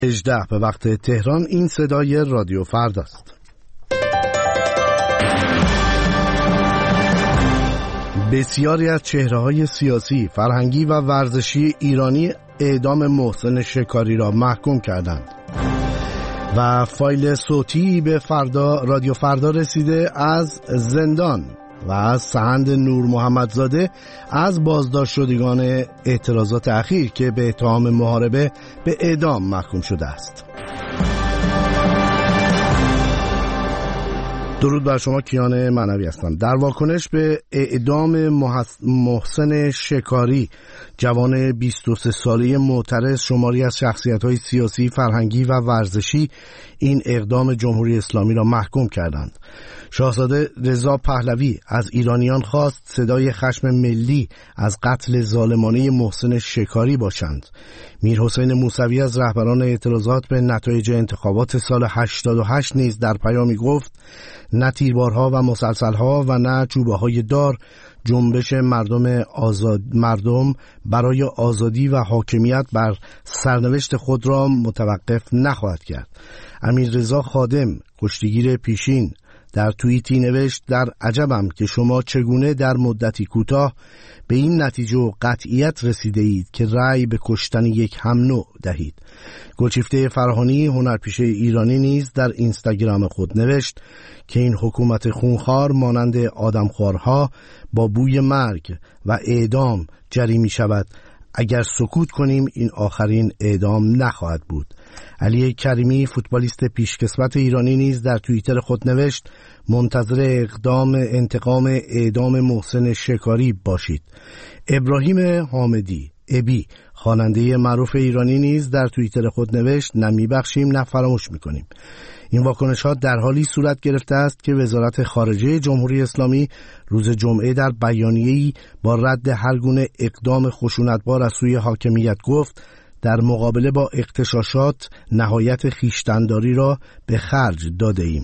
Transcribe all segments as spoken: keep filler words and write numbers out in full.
هجده به وقت تهران. این صدای رادیو فردا است. بسیاری از چهره‌های سیاسی، فرهنگی و ورزشی ایرانی اعدام محسن شکاری را محکوم کردند و فایل صوتی به فردا رادیو فردا رسیده از زندان و از سهند نور محمدزاده از بازداشت شدگان اعتراضات اخیر که به اتهام محاربه به اعدام محکوم شده است. درود بر شما، کیان معنوی هستم. در واکنش به اعدام محسن شکاری، جوان بیست و سه ساله معترض، شماری از شخصیت‌های سیاسی، فرهنگی و ورزشی این اقدام جمهوری اسلامی را محکوم کردند. شاهزاده رضا پهلوی از ایرانیان خواست صدای خشم ملی از قتل ظالمانه محسن شکاری باشند. میرحسین موسوی از رهبران اعتراضات به نتایج انتخابات سال هشتاد و هشت نیز در پیامی گفت: نه تیربارها و مسلسلها و نه چوبه‌های دار جنبش مردم آزاد مردم برای آزادی و حاکمیت بر سرنوشت خود را متوقف نخواهد کرد. امیررضا خادم، کشتیگیر پیشین، در توییتی نوشت: در عجبم که شما چگونه در مدتی کوتاه به این نتیجه و قطعیت رسیده اید که رأی به کشتن یک هم نوع دهید. گلشیفته فرهانی، هنرپیشه ایرانی، نیز در اینستاگرام خود نوشت که این حکومت خونخوار مانند آدمخوارها با بوی مرگ و اعدام جری می شود. اگر سکوت کنیم این آخرین اعدام نخواهد بود. علی کریمی، فوتبالیست پیشکسوت ایرانی، نیز در توییتر خود نوشت: منتظر اقدام انتقام اعدام محسن شکاری باشید. ابراهیم حامدی ابی، خواننده معروف ایرانی، نیز در توییتر خود نوشت: نه میبخشیم نه فراموش میکنیم. این واکنش‌ها در حالی صورت گرفته است که وزارت خارجه جمهوری اسلامی روز جمعه در بیانیه‌ای با رد هر گونه اقدام خشونتبار از سوی حاکمیت گفت: در مقابله با اغتشاشات نهایت خویشتن‌داری را به خرج داده ایم.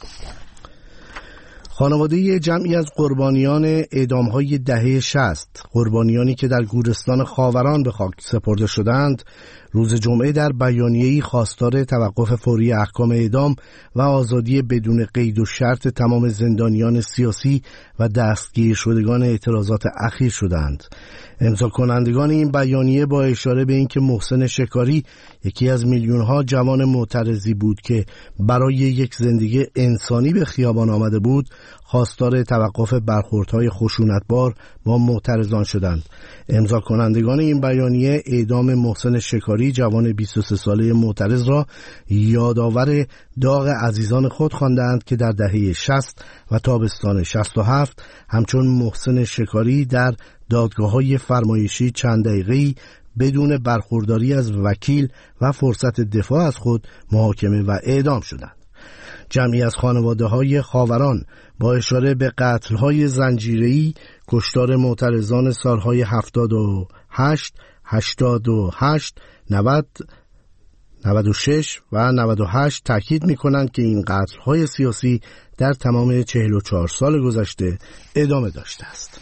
خانواده جمعی از قربانیان اعدام‌های دهه شصت، قربانیانی که در گورستان خاوران به خاک سپرده شدند، روز جمعه در بیانیه‌ای خواستار توقف فوری احکام اعدام و آزادی بدون قید و شرط تمام زندانیان سیاسی و دستگیر شدگان اعتراضات اخیر شدند. امضا کنندگان این بیانیه با اشاره به اینکه محسن شکاری یکی از میلیون‌ها جوان معترضی بود که برای یک زندگی انسانی به خیابان آمده بود، خواستار توقف برخوردهای خشونتبار با معترضان شدند. امضا کنندگان این بیانیه اعدام محسن شکاری، جوان بیست و سه ساله معترض، را یادآور داغ عزیزان خود خواندند که در دهه شصت و تابستان شصت و هفت همچون محسن شکاری در دادگاه‌های فرمایشی چند دقیقه‌ای بدون برخورداری از وکیل و فرصت دفاع از خود محاکمه و اعدام شدند. جمعی از خانواده‌های خاوران با اشاره به قتل‌های زنجیره‌ای، کشتار معترضان سال‌های هفتاد و هشت، هشتاد و هشت، نود، نود و شش و نود و هشت تاکید می‌کنند که این قتل‌های سیاسی در تمام چهل و چهار سال گذشته ادامه داشته است.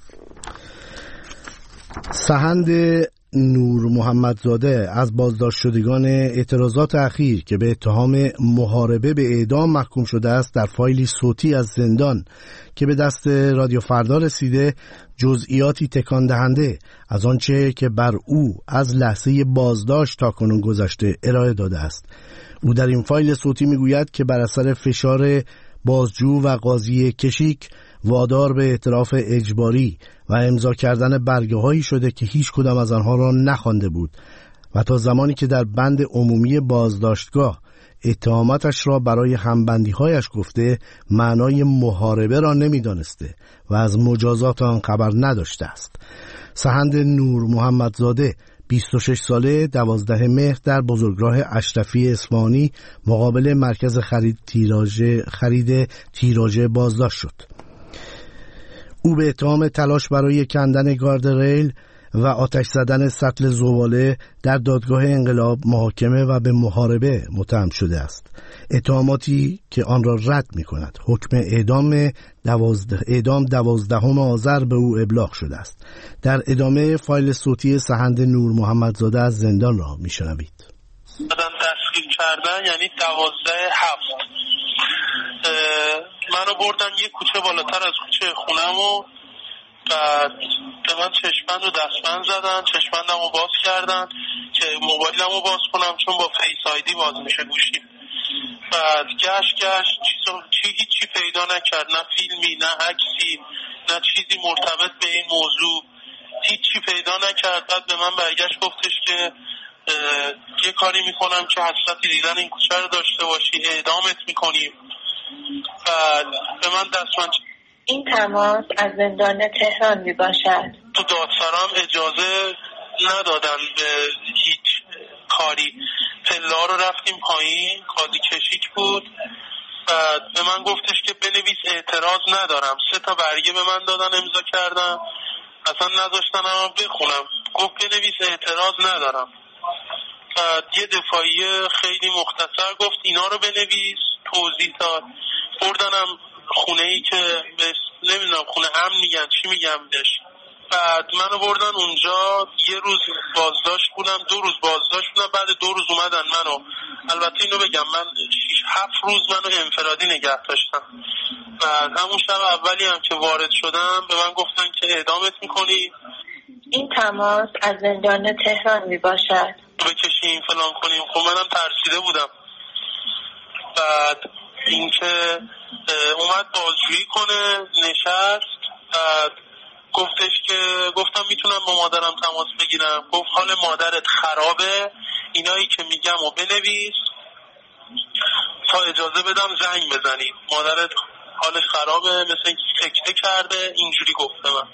سهند نور محمدزاده از بازداشت شدگان اعتراضات اخیر که به اتهام محاربه به اعدام محکوم شده است، در فایلی صوتی از زندان که به دست رادیو فردا رسیده جزئیاتی تکان دهنده از آنچه که بر او از لحظه بازداشت تا کنون گذشته ارائه داده است. او در این فایل صوتی میگوید که بر اثر فشار بازجو و قاضی کشیک وادار به اعتراف اجباری و امضا کردن برگه هایی شده که هیچ کدام از آنها را نخوانده بود و تا زمانی که در بند عمومی بازداشتگاه اتهاماتش را برای همبندی هایش گفته، معنای محاربه را نمیدانسته و از مجازات آن خبر نداشته است. سهند نور محمدزاده، بیست و شش ساله، دوازده مهر در بزرگراه اشرفی اصفهانی مقابل مرکز خرید تیراژ خرید تیراژ بازداشت شد. او به اتهام تلاش برای کندن گاردریل و آتش زدن سطل زباله در دادگاه انقلاب محاکمه و به محاربه متهم شده است. اتهاماتی که آن را رد می کند. حکم اعدام دوازده اعدام دوازدهم آذر به او ابلاغ شده است. در ادامه فایل صوتی سهند نور محمدزاده از زندان را می شنوید. دادن دستگیر کردن، یعنی دوازده هفت منو بردن یه کوچه بالاتر از کوچه خونم و بعد به من چشمند و دستبند زدن، چشمندم رو باز کردن که موبایلم رو باز کنم چون با فیس آیدی باز میشه گوشی. بعد گشت گشت چی هیچی پیدا نکرد، نه فیلمی نه عکسی نه چیزی مرتبط به این موضوع، هیچی پیدا نکرد. بعد به من برگشت گفتش که یه کاری میکنم که حسرتی دیدن این کوچه رو داشته باشی، اعدامت میکنیم. بعد به من دستمند. این تماس از زندان تهران می باشد. تو دادسرام اجازه ندادن به هیچ کاری، پلا رو رفتیم پایین، قاضی کشیک بود. بعد به من گفتش که بنویس اعتراض ندارم، سه تا برگه به من دادن امضا کردم، اصلا نذاشتن هم بخونم، گفت بنویس اعتراض ندارم. بعد یه دفاعی خیلی مختصر گفت اینا رو بنویس، توضیح داد. بردنم خونه ای که نمیدونم خونه هم میگن چی میگم بهش. بعد منو بردن اونجا، یه روز بازداشت بودم، دو روز بازداشت بودم، بعد دو روز اومدن منو، البته اینو بگم من شیش هفت روز منو انفرادی نگه داشتم. بعد همون شب اولی هم که وارد شدم به من گفتن که اعدامت میکنی. این تماس از زندان تهران می باشد. بکشیم فلان کنیم. خب منم ترسیده بودم. بعد اینکه اومد بازجویی کنه، نشست. بعد گفتش که گفتم میتونم با مادرم تماس بگیرم. گفت حال مادرت خرابه، اینایی که میگم و بنویس تا اجازه بدم زنگ بزنید، مادرت حالش خرابه، مثل اینکه تکته کرده، اینجوری گفته من.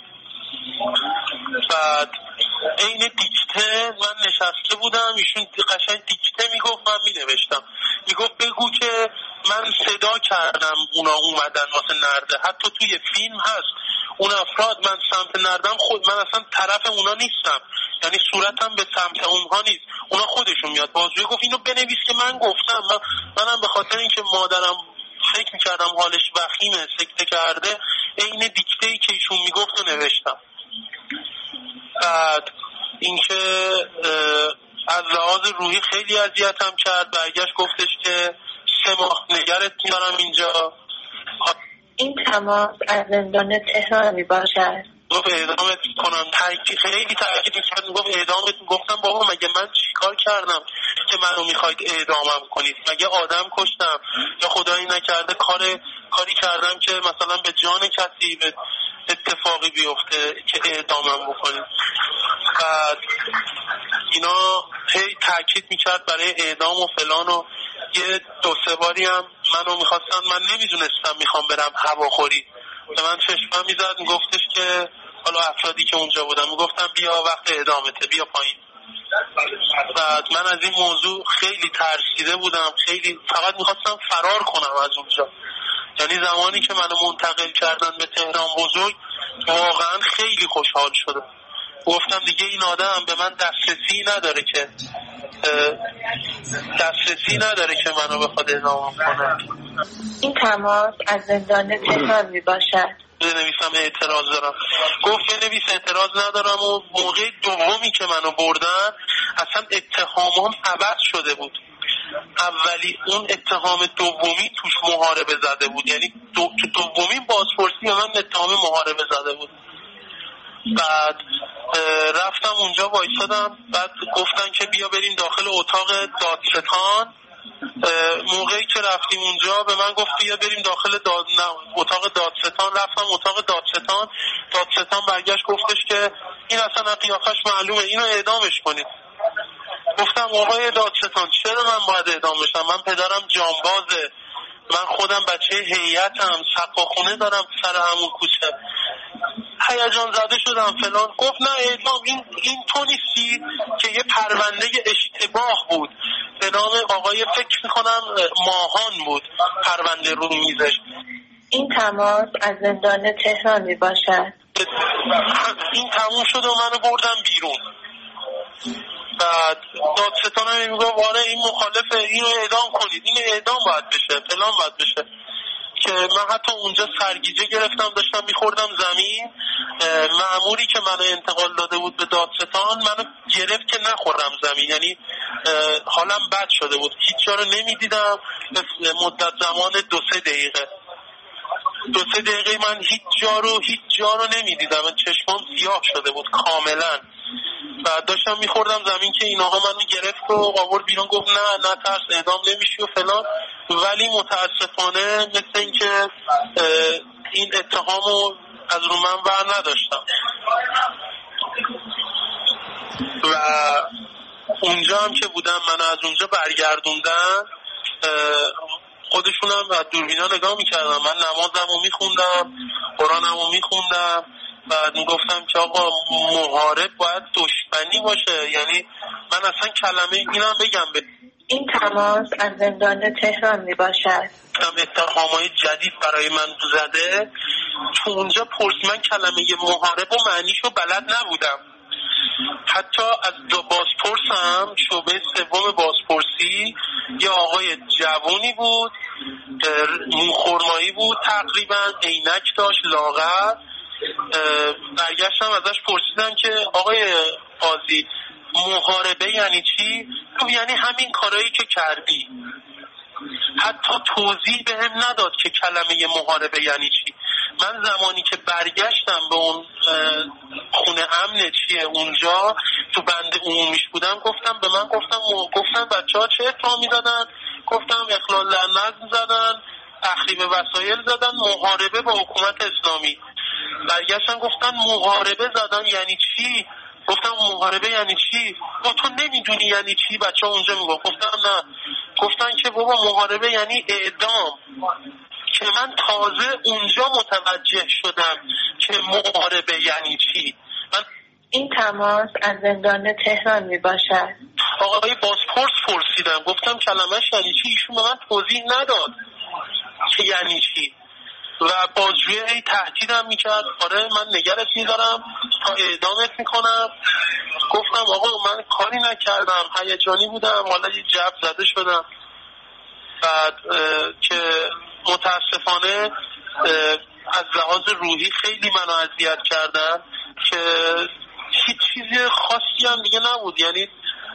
بعد این دیکته من نشسته بودم، ایشون قشنگ دیکته میگفت، من مینوشتم. میگفت بگو که من صدا کردم اونا اومدن واسه نرده، حتی توی فیلم هست اون افراد، من سمت نردم خود، من اصلا طرف اونا نیستم، یعنی صورتم به سمت اونها نیست، اونا خودشون میاد. بازجوی گفت اینو بنویس که من گفتم. من منم به خاطر اینکه مادرم فکر میکردم حالش وخیمه، سکته کرده، این دیکته‌ای که ایشون میگفت رو نوشتم. بعد اینکه از لحاظ روحی خیلی اذیتم کرد. برگشت گفتش که سه ماه نگرت می‌دارم اینجا. این تماس از زندان تهران می باشد. گفت اعدامت کنم، تاکید خیلی تاکید می‌کرد، گفت اعدامت. گفتم بابا مگه من چیکار کردم که منو می‌خواید اعدامم کنید؟ مگه آدم کشتم یا خدایی نکرده کار کاری کردم که مثلا به جان کسی به اتفاقی بیفته که اعدامم بکنید؟ بعد اینا هی تاکید میکرد برای اعدام و فلان و یه دو سه باری هم منو میخواستن، من نمیدونستم میخوام برم هواخوری، به من چشمم میزد، میگفتش که حالا افرادی که اونجا بودن میگفتن بیا وقت اعدامته بیا پایین. بعد من از این موضوع خیلی ترسیده بودم، خیلی فقط میخواستم فرار کنم از اونجا. یعنی زمانی که منو منتقل کردن به تهران بزرگ واقعا خیلی خوشحال شدم. گفتم دیگه این آدم به من دسترسی نداره که دسترسی نداره که منو بخواد اعدام کنه. این تماس از زندان تهران می باشد. بنویسم اعتراض دارم. گفت بنویس اعتراض ندارم. و موقع دومی که منو بردن اصلا اتهامم عوض شده بود. اولی اون اتهام دومی توش محاربه زده بود، یعنی دو تو دومی بازپرسی به من اتهام محاربه زده بود. بعد رفتم اونجا وایسادم، بعد گفتن که بیا بریم داخل اتاق دادستان. موقعی که رفتیم اونجا به من گفت بیا بریم داخل داد... نه، اتاق دادستان. رفتم اتاق دادستان. دادستان برگشت گفتش که این اصلا قیافش معلومه، اینو اعدامش کنید. گفتم آقای دادستان چرا من باید اعدام بشم؟ من پدرم جانبازه، من خودم بچه هیئتم، سقاخونه دارم سر همون کوچه. هیجان زده شدم فلان. گفت نه اعدام، این این تو نیستی که یه پرونده اشتباه بود به نام آقای فکر میکنم ماهان بود پرونده رو میزش. این تماس از زندان تهران می باشد. این تموم شد و منو بردن بیرون. بعد دادستان هم میگه آره این مخالفه، اینو اعدام کنید، این اعدام باید بشه، فلان باید بشه. که من حتی اونجا سرگیجه گرفتم، داشتم میخوردم زمین. مأموری که منو انتقال داده بود به دادستان منو گرفت که نخورم زمین، یعنی حالم بد شده بود، هیچ جا رو نمیدیدم. مدت زمان دو سه دقیقه دو سه دقیقه من هیچ جا رو هیچ جا رو نمیدیدم، چشمام سیاه شده بود کاملا. و داشتم میخوردم زمین که اینها منو گرفت و آورد بیرون، گفت نه نه ترس اعدام نمیشی و فلان. ولی متاسفانه مثل این که این اتهامو از رو من بر نداشتم. و اونجا هم که بودم من از اونجا برگردوندن، خودشونم از دوربینا نگاه میکردم، من نمازمو میخوندم، قرآنمو میخوندم. بعد میگفتم که آقا محارب باید دشمنی باشه، یعنی من اصلا کلمه اینم بگم به این تماس از زندان تهران میباشد. اتهامای جدید برای من زده. تو اونجا پرس من کلمه محارب و معنیشو بلد نبودم. حتی از دو بازپرسم شعبه سوم بازپرسی یه آقای جوونی بود، موخرمایی بود تقریبا، عینک داشت، لاغر. برگشتم ازش پرسیدم که آقای قاضی محاربه یعنی چی؟ تو یعنی همین کارهایی که کردی. حتی توضیح به هم نداد که کلمه محاربه یعنی چی. من زمانی که برگشتم به اون خونه امن چیه اونجا تو بند عمومیش بودم، گفتم به من گفتم گفتم بچه ها چه اتهامی زدن؟ گفتم اخلال نظم زدن، تخریب وسایل زدن، محاربه با حکومت اسلامی. برگشتن گفتن محاربه زدن یعنی چی؟ گفتم محاربه یعنی چی؟ با تو نمیدونی یعنی چی؟ بچه ها اونجا میگو. گفتم نه. گفتن که بابا محاربه یعنی اعدام. که من تازه اونجا متوجه شدم که محاربه یعنی چی. من این تماس از زندان تهران می باشد. آقای بازپرس پرسیدم، گفتم کلمش یعنی چی؟ ایشون به من توضیح نداد که یعنی چی. و بازجویی تهدیدم میکرد، آره من نگرت میدارم تا اعدامت میکنم. گفتم آقا من کاری نکردم، هیجانی بودم، حالا یه جب زده شدم. بعد که متاسفانه از لحاظ روحی خیلی منو اذیت کردن که هیچ چیز خاصی هم دیگه نبود. یعنی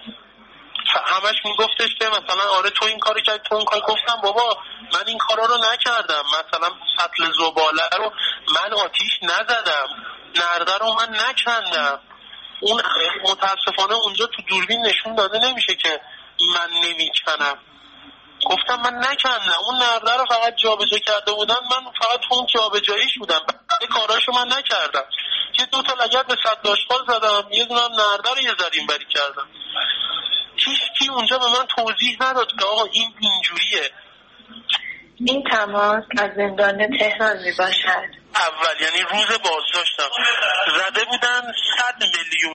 همش میگفتش که مثلا آره تو این کارو کردی، تو اون کار. گفتم بابا من این کارا رو نکردم، مثلا سطل زباله رو من آتیش نزدم، نرده رو من نکندم. اون متاسفانه اونجا تو دوربین نشون داده نمیشه که من نمیکنم. گفتم من نکندم، اون نرده رو فقط جابجا کرده بودن، من فقط اون جابجاییش بودم، بقیه کاراشو من نکردم. یه دو تا لگد به صد آشغال زدم، یه دونه هم نرده رو یه ذره بری کردم. هیچ کی اونجا به من توضیح نداد که آقا این اینجوریه. این تماس از زندان تهران می باشد. اول یعنی روز بازداشتم زده بودن صد میلیون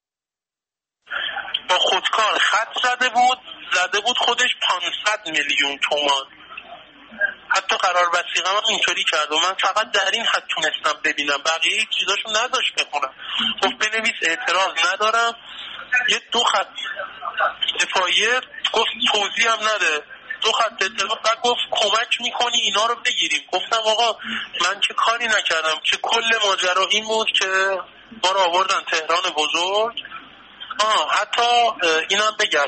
با خودکار خط زده بود، زده بود خودش پانصد میلیون تومان. حتی قرار وثیقه هم اینطوری کرد و من فقط در این حد تونستم ببینم، بقیه هیچ چیزاشو نداشت بخونم. گفت بنویس اعتراض ندارم، یه دو خط دفاعیه، گفت توضیح هم نده، دو خط اعتراض، بعد گفت کمک میکنی اینا رو بگیریم. گفتم آقا من که کاری نکردم، که کل ماجرا این بود که ما رو آوردن تهران بزرگ. آه حتی اینم بگم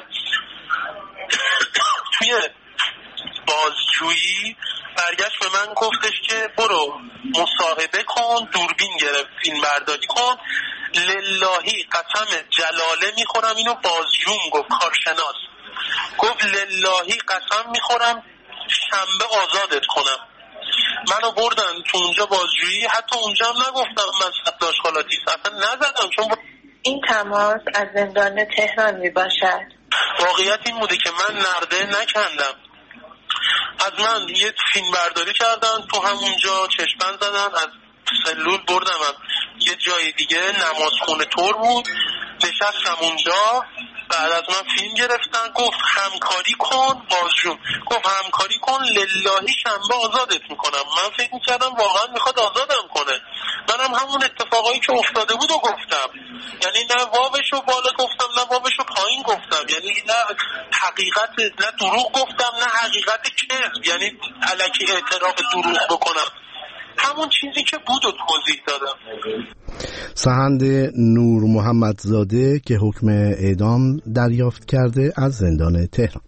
توی بازجویی برگشت به من گفتش که برو مصاحبه کن، دوربین گرفت فیلم برداری کن. للهی قسم جلاله میخورم، اینو بازجوم گفت، کارشناس گفت للهی قسم میخورم شنبه آزادت کنم. منو بردن تو اونجا بازجویی، حتی اونجا هم نگفتم من صد آشغالاتی اصلا نزدم، چون این تماس از زندان تهران می باشد. واقعیت این بوده که من نرده نکندم. از من یه فیلم برداری کردن تو همونجا، چشمن زدن، از سلول بردم یه جای دیگه، نمازخونه طور بود، نشستم اونجا. بعد از من فیلم گرفتن، گفت همکاری کن بازجون، گفت همکاری کن للهی شنبه آزادت میکنم. من فکر میکردم واقعا میخواد آزادم کنه. من منم همون اتفاقایی که افتاده بود و گفتم، یعنی نه واوشو بالا گفتم نه واوشو پایین گفتم، یعنی نه حقیقت نه دروغ گفتم نه حقیقت کذب، یعنی الکی اعتراف دروغ بکنم، همون چیزی که بود و توضیح دادم. سحند نور محمدزاده که حکم اعدام دریافت کرده از زندان تهران.